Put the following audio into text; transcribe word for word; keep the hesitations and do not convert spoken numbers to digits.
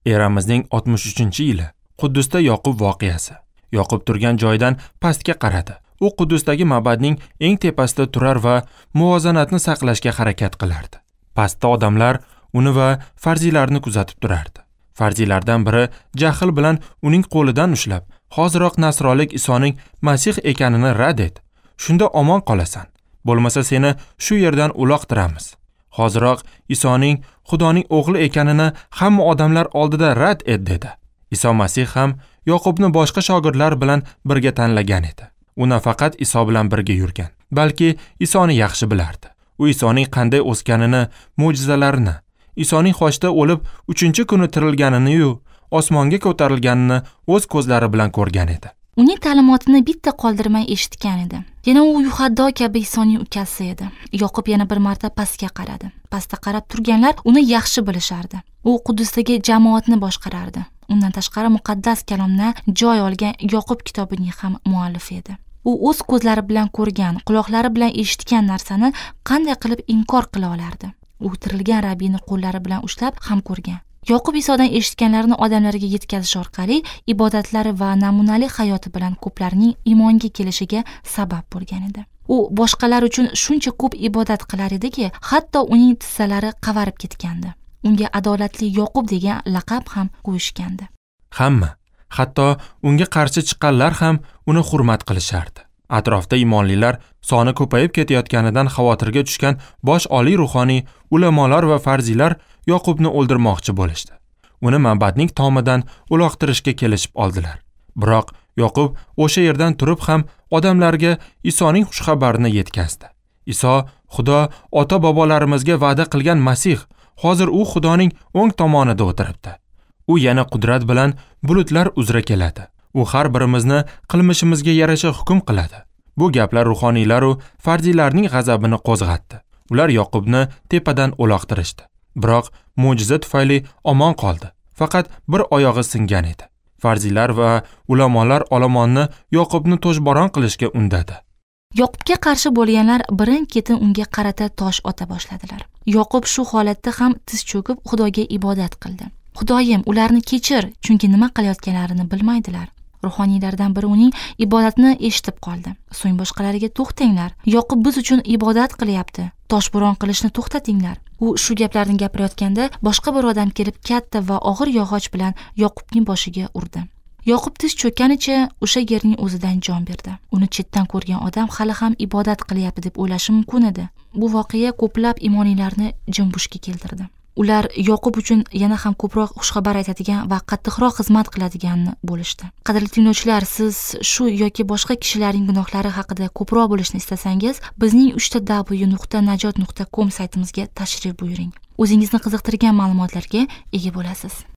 Eramizning oltmish uchinchi yili Quddusda Yoqub voqeasi. Yoqub turgan joydan pastga qaradi. U Quddusdagi ma'badning eng tepasida turar va muvozanatni saqlashga harakat qilardi. Pastda odamlar uni va farziylarini kuzatib turardi. Farziylardan biri jahl bilan uning qo'lidan ushlab, "Hoziroq nasronlik Isoning Masih ekanini rad et. Shunda omon qolasan. Bo'lmasa seni shu yerdan uloqtiramiz. Hoziroq Isoning Xudoning o'g'li ekanini hamma odamlar oldida rad et" dedi. Iso Masih ham Yoqubni boshqa shogirdlar bilan birga tanlagan edi. U nafaqat Iso bilan birga yurgan, balki Isoni yaxshi bilardi. U Isoning qanday o'sganini, mo'jizalarini, Isoning qoshida o'lib uchinchi kuni tirilganini-yu osmonga ko'tarilganini o'z ko'zlari bilan ko'rgan edi. Uning ta'limotini bitta qoldirmay eshitgan edi. Yana u Yuhaddo kabi Isoning ukasi edi. Yoqub yana bir marta pastga qaradi. Pastda qarab turganlar uni yaxshi bilishardi. U Quddusdagi jamoatni boshqarardi. Undan tashqari muqaddas kalomdan joy olgan Yoqub kitobining ham muallifi edi. U o'z ko'zlari bilan ko'rgan, quloqlari bilan eshitgan narsani qanday qilib inkor qila olardi? U tirilgan rabbini qo'llari bilan ushlab ham ko'rgan. Yoqub Isodan eshitganlarini odamlarga yetkazish orqali ibodatlari va namunali hayoti bilan ko'plarning iymonga kelishiga sabab bo'lgan edi. U boshqalar uchun shuncha ko'p ibodat qilar ediki, hatto uning tissalari qavarib ketgandi. Unga adolatli Yoqub degan laqab ham qo'yishgandi. Hamma, hatto unga qarshi chiqqanlar ham uni hurmat qilishardi. Atrofda iymonlilar soni ko'payib ketayotganidan xavotirga tushgan bosh oliy ruhoniy ulamolar va farziylar Yoqubni o'ldirmoqchi bo'lishdi. Uni ma'badning tomidan uloqtirishga kelishib oldilar. Biroq Yoqub o'sha yerdan turib ham odamlarga Isoning xushxabarini yetkazdi. Iso Xudo ota-bobolarimizga va'da qilgan Masih, hozir u Xudoning o'ng tomonida o'tiribdi. U yana qudrat bilan bulutlar uzra keladi. U har birimizni qilmishimizga yarasha hukm qiladi. Bu gaplar ruhoniylar va farziylarning g'azabini qo'zg'atdi. Ular Yoqubni tepadan uloqtirishdi. Biroq mo'jiza tufayli omon qoldi. Faqat bir oyog'i singan edi. Farziylar va ulamolar olomonni Yoqubni toshbo'ron qilishga undadi. Yoqubga qarshi bo'lganlar birin-ketin unga qarata tosh ota boshladilar. Yoqub shu holatda ham tiz cho'kib Xudoga ibodat qildi. Xudoyim, ularni kechir, chunki nima qilayotganlarini bilmaydilar. Ruhoniylardan biri uning ibodatini eshitib qoldi. So'ng boshqalariga to'xtanglar. Yoqub biz uchun ibodat qilyapti. Toshbo'ron qilishni to'xtatinglar. U shu gaplarni gapirayotganda boshqa bir odam kelib katta va og'ir yog'och bilan Yoqubning boshiga urdi. Yoqub tiz cho'kkanicha o'sha yerning o'zidan jon berdi. Uni chetdan ko'rgan odam hali ham ibodat qilyapti deb o'ylashi mumkin edi. Bu voqea ko'plab iymonlilarni jimbushga keltirdi. Ular Yoqub uchun yana ham ko'proq xushxabar aytadigan va qattiqroq xizmat qiladiganini bo'lishdi. Qadrli tinglovchilar, siz shu yoki boshqa kishilarning gunohlari haqida ko'proq bilishni istasangiz, bizning uchta w nuqta najot nuqta com saytimizga tashrif buyuring. O'zingizni qiziqtirgan ma'lumotlarga ega bo'lasiz.